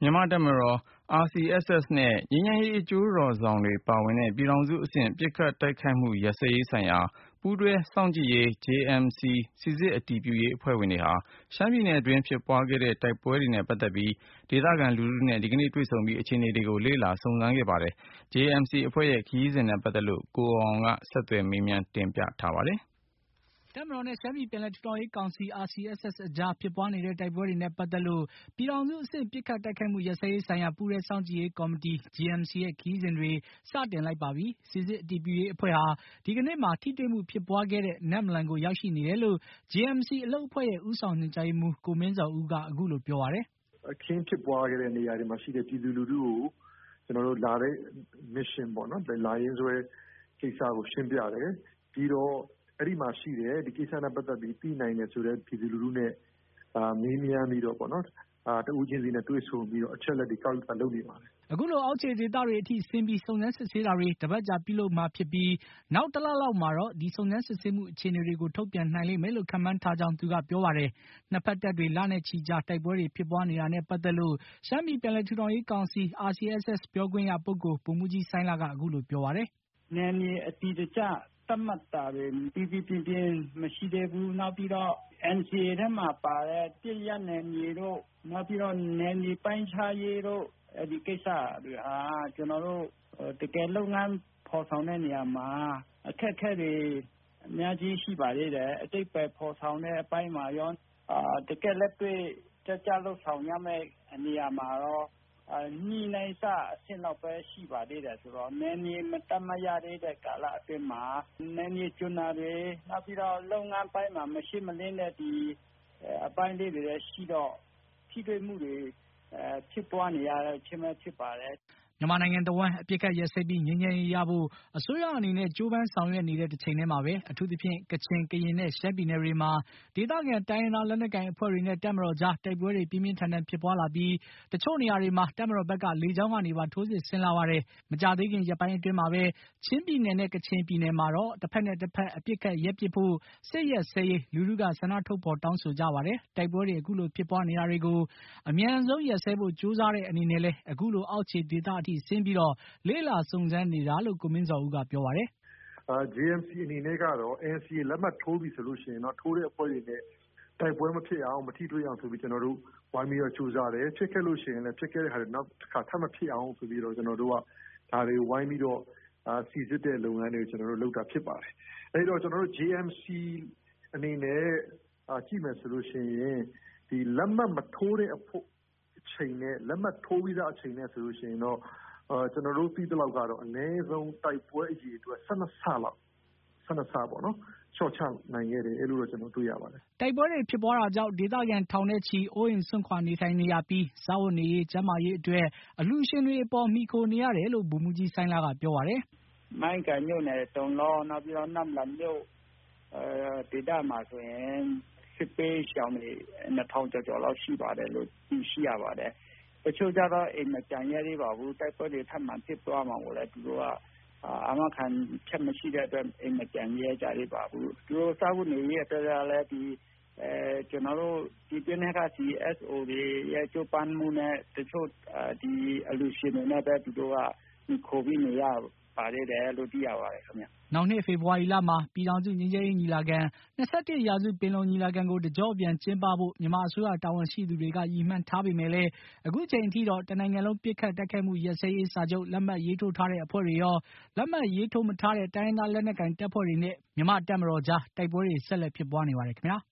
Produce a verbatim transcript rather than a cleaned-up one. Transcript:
မြန်မာ့တပ်မတော် R C S S နဲ့ ငြိမ်းချမ်းရေးအကျိုးတော်ဆောင်တွေပါဝင်တဲ့ ပြည်ထောင်စုအဆင့် ပစ်ခတ်တိုက်ခိုက်မှုရပ်စဲရေးဆိုင်ရာ ပူးတွဲစောင့်ကြည့်ရေး J M C စိစစ်အတည်ပြုရေးအဖွဲ့ဝင်တွေဟာ ရှမ်းပြည်နယ်အတွင်းဖြစ်ပွားခဲ့တဲ့ တိုက်ပွဲတွေနဲ့ပတ်သက်ပြီး ဒေသခံလူထုနဲ့ ဒီကနေ့တွေ့ဆုံပြီး အခြေအနေတွေကို လေ့လာစုံစမ်းခဲ့ပါတယ်။ J M C အဖွဲ့ရဲ့ခရီးစဉ်နဲ့ပတ်သက်လို့ ကိုအောင်အောင်က ဆက်သွယ်မေးမြန်းတင်ပြထားပါတယ်။ တပ်မတော်နဲ့ ရှမ်းပြည်ပြန်လည်ထူထောင်ရေးကောင်စီ R C S S အကြားဖြစ်ပွားနေတဲ့တိုက်ပွဲတွေနဲ့ပတ်သက်လို့ ပြည်ထောင်စုအဆင့် ပစ်ခတ်တိုက်ခိုက်မှုရပ်စဲရေးဆိုင်ရာ ပူးတွဲစောင့်ကြည့်ရေးကော်မတီ J M C ရဲ့ခရီးစဉ်တွေ စတင်လိုက်ပါပြီ။ စိစစ်အတည်ပြုရေးအဖွဲ့ဟာ ဒီကနေ့မှာ ထိတွေ့မှုဖြစ်ပွားခဲ့တဲ့ နမ့်မလန်ကိုရောက်ရှိနေတယ်လို့ J M C အလုပ်အဖွဲ့ရဲ့ ဦးဆောင်ညွှန်ကြားရေးမှူး ကိုမင်းဇော်ဦးက အခုလိုပြောပါတယ်။ "အခင်းဖြစ်ပွားခဲ့တဲ့နေရာတွေမှာရှိတဲ့ပြည်သူလူထုကို ကျနော်တို့လာတဲ့ mission ပေါ့နော် လာရင်းစွဲကိစ္စကိုရှင်းပြတယ်။ ပြီးတော့အဲဒီမှာရှိတဲ့ ဒီကိစ္စနဲ့ပတ်သက်ပြီးသိနိုင်တယ်ဆိုတဲ့ပြည်သူလူထုနဲ့မေးမြန်းပြီးတော့ပေါ့နော် တဦးချင်းစီနဲ့တွေ့ဆုံပြီးတော့အချက်အလက်တွေကောက်ယူတာလုပ်နေပါတယ်။ " အခုလိုအောက်ခြေဒေသတွေအထိဆင်းပြီး စုံစမ်းစစ်ဆေးတာတွေ တပတ်ကြာပြုလုပ်မှာဖြစ်ပြီး နောက်တလလောက်မှာတော့ ဒီစုံစမ်းစစ်ဆေးမှုအခြေအနေတွေကို ထုတ်ပြန်နိုင်လိမ့်မယ်လို့ ခန့်မှန်းထားကြောင်း သူကပြောပါတယ်။ နှစ်ဖက်တပ်တွေ လနဲ့ချီကြာ တိုက်ပွဲတွေဖြစ်ပွားနေတာနဲ့ပတ်သက်လို့ ရှမ်းပြည်ပြန်လည်ထူထောင်ရေးကောင်စီ R C S S ပြောခွင့်ရပုဂ္ဂိုလ် ဗိုလ်မှူးကြီးစိုင်းလက အခုလိုပြောပါတယ်။ "နယ်မြေအတည်တကျသတ်မှတ်တာတွေ ပီပီပြင်ပြင်မရှိသေးဘူး။ နောက်ပြီးတော့ N C A ထဲမှာပါတဲ့ အပစ်ရပ်နယ်မြေတို့ နောက်ပြီးတော့နယ်မြေပိုင်းခြားရေးတို့ အဲဒီကိစ္စတွေဟာ ကျနော်တို့ တကယ်လုပ်ငန်းဖော်ဆောင်တဲ့နေရာမှာ အခက်အခဲတွေအများကြီးရှိပါသေးတယ်။ အဓိပ္ပါယ်ဖော်ဆောင်တဲ့အပိုင်းမှာရော တကယ့်လက်တွေ့ကျကျလုပ်ဆောင်ရမယ့်နေရာမှာရော ညှိနှိုင်းစအဆင့်လောက်ပဲရှိပါသေးတယ်ဆိုတော့ နယ်မြေမသတ်မှတ်ရသေးတဲ့ကာလအတွင်းမှာ နယ်မြေကျွံတာတွေ နောက်ပြီးတော့လုပ်ငန်းအပိုင်းမှာမရှင်းမလင်းတဲ့အပိုင်းလေးတွေလည်းရှိတော့ ထိတွေ့မှုတွေဖြစ်ပွားနေရခြင်းပဲဖြစ်ပါတယ်။ " မြန်မာနိုင်ငံတဝန်း အပစ်အခတ်ရပ်စဲပြီး ငြိမ်းချမ်းရေးရဖို့ အစိုးရအနေနဲ့ ကြိုးပမ်းဆောင်ရွက်နေတဲ့တချိန်တည်းမှာပဲ အထူးသဖြင့် ကချင်၊ ကရင်နဲ့ ရှမ်းပြည်နယ်တွေမှာ ဒေသခံတိုင်းရင်းသားလက်နက်ကိုင်အဖွဲ့တွေနဲ့ တပ်မတော်ကြား တိုက်ပွဲတွေ ပြင်းပြင်းထန်ထန်ဖြစ်ပွားလာပြီး တချို့နေရာတွေမှာ တပ်မတော်ဘက်က လေကြောင်းကနေပါ ထိုးစစ်ဆင်လာပါတယ်။ မကြာသေးခင်ရက်ပိုင်းအတွင်းမှာပဲ ချင်းပြည်နယ်နဲ့ ကချင်ပြည်နယ်မှာတော့ တဖက်နဲ့တဖက် အပစ်အခတ်ရပ်ပစ်ဖို့ စစ်ရပ်စဲရေး လူထုက ဆန္ဒထုတ်ဖော်တောင်းဆိုကြပါတယ်။ တိုက်ပွဲတွေအခုလိုဖြစ်ပွားနေတာတွေကို အမြန်ဆုံးရပ်စဲဖို့ကြိုးစားတဲ့အနေနဲ့လည်း အခုလိုအောက်ခြေဒေသအထိဆင်းပြီး လေ့လာစုံစမ်းနေတာလို့ ကိုမင်းဇော်ဦးကပြောပါတယ်။ "J M C အနေနဲ့ကတော့ N C A လက်မှတ်ထိုးပြီဆိုရင်တော့ ထိုးတဲ့အဖွဲ့တွေနဲ့တိုက်ပွဲမဖြစ်အောင်မထိတွေ့အောင်ဆိုပြီးကျနော်တို့ဝိုင်းပြီးတော့ကြိုးစားတယ်။ ဖြစ်ခဲ့လို့ရှိရင်လည်း ဖြစ်ခဲ့တဲ့ဟာတွေနောက်တခါထပ်မဖြစ်အောင်ဆိုပြီးတော့ ကျနော်တို့ကဒါတွေကိုဝိုင်းပြီးတော့စိစစ်တဲ့လုပ်ငန်းတွေကိုကျနော်တို့လုပ်တာဖြစ်ပါတယ်။ အဲဒီတော့ကျနော်တို့ J M C အနေနဲ့ကြည့်မယ်ဆိုလို့ရှိရင် ဒီလက်မှတ်မထိုးတဲ့အချိန်နဲ့ လက်မှတ်ထိုးပြီးသားအချိန်နဲ့ဆိုလို့ရှိရင်တော့ ကျနော်တို့သိသလောက်ကတော့ အနည်းဆုံးတိုက်ပွဲအရေအတွက် ၁၂ ဆလောက် ၁၂ ဆပေါ့နော် လျှော့ချနိုင်ခဲ့တယ်လို့တော့ကျနော်တို့တွေ့ရပါတယ်။" တိုက်ပွဲတွေဖြစ်ပွားတာကြောင့် ဒေသခံထောင်နဲ့ချီ အိုးအိမ်စွန့်ခွာနေထိုင်နေရပြီး စားဝတ်နေရေး ကျန်းမာရေးအတွက် အလှူရှင်တွေအပေါ် မှီခိုနေရတယ်လို့ ဗိုလ်မှူးကြီးစိုင်းလကပြောပါတယ်။ "မိုင်းကိုင်မြို့နယ်တုန်းလောနောက်ပြီးတော့ နမ့်လန်မြို့ဒေသမှာဆိုရင် စစ်ဘေးရှောင်တွေ နှစ်ထောင်ကျော်ကျော်လောက်ရှိပါတယ်လို့သိရှိရပါတယ်။ တချို့ကျတော့အိမ်မပြန်ရဲသေးပါဘူး။ တိုက်ပွဲတွေထပ်မံဖြစ်ပွားမှာကိုလည်းသူတို့ကအာမခံချက်မရှိတဲ့အတွက် အိမ်မပြန်ရဲကြသေးပါဘူး။ သူတို့စားဝတ်နေရေးအတွက်ကလည်း ဒီကျနော်တို့ပြည်တွင်းထဲက C S O တွေရဲ့ကြိုးပမ်းမှုနဲ့တချို့ဒီအလှူရှင်တွေနဲ့ပဲသူတို့ကမှီခိုပြီးနေရပါသေးတယ်လို့သိရပါတယ်ခင်ဗျ။ " နောက်နှစ်ဖေဖော်ဝါရီလမှာ ပြည်ထောင်စုငြိမ်းချမ်းရေးညီလာခံ ၂၁ ရာစုပင်လုံညီလာခံကို တကျော့ပြန်ကျင်းပဖို့ မြန်မာအစိုးရတာဝန်ရှိသူတွေက ရည်မှန်းထားပေမယ့်လည်း အခုချိန်ထိတော့ တနိုင်ငံလုံးပစ်ခတ်တိုက်ခိုက်မှုရပ်စဲရေးစာချုပ် လက်မှတ်ရေးထိုးထားတဲ့အဖွဲ့တွေရော လက်မှတ်ရေးထိုးမထားတဲ့ တိုင်းရင်းသားလက်နက်ကိုင်တပ်ဖွဲ့တွေနဲ့ မြန်မာ့တပ်မတော်ကြား တိုက်ပွဲတွေ ဆက်လက်ဖြစ်ပွားနေပါတယ်ခင်ဗျာ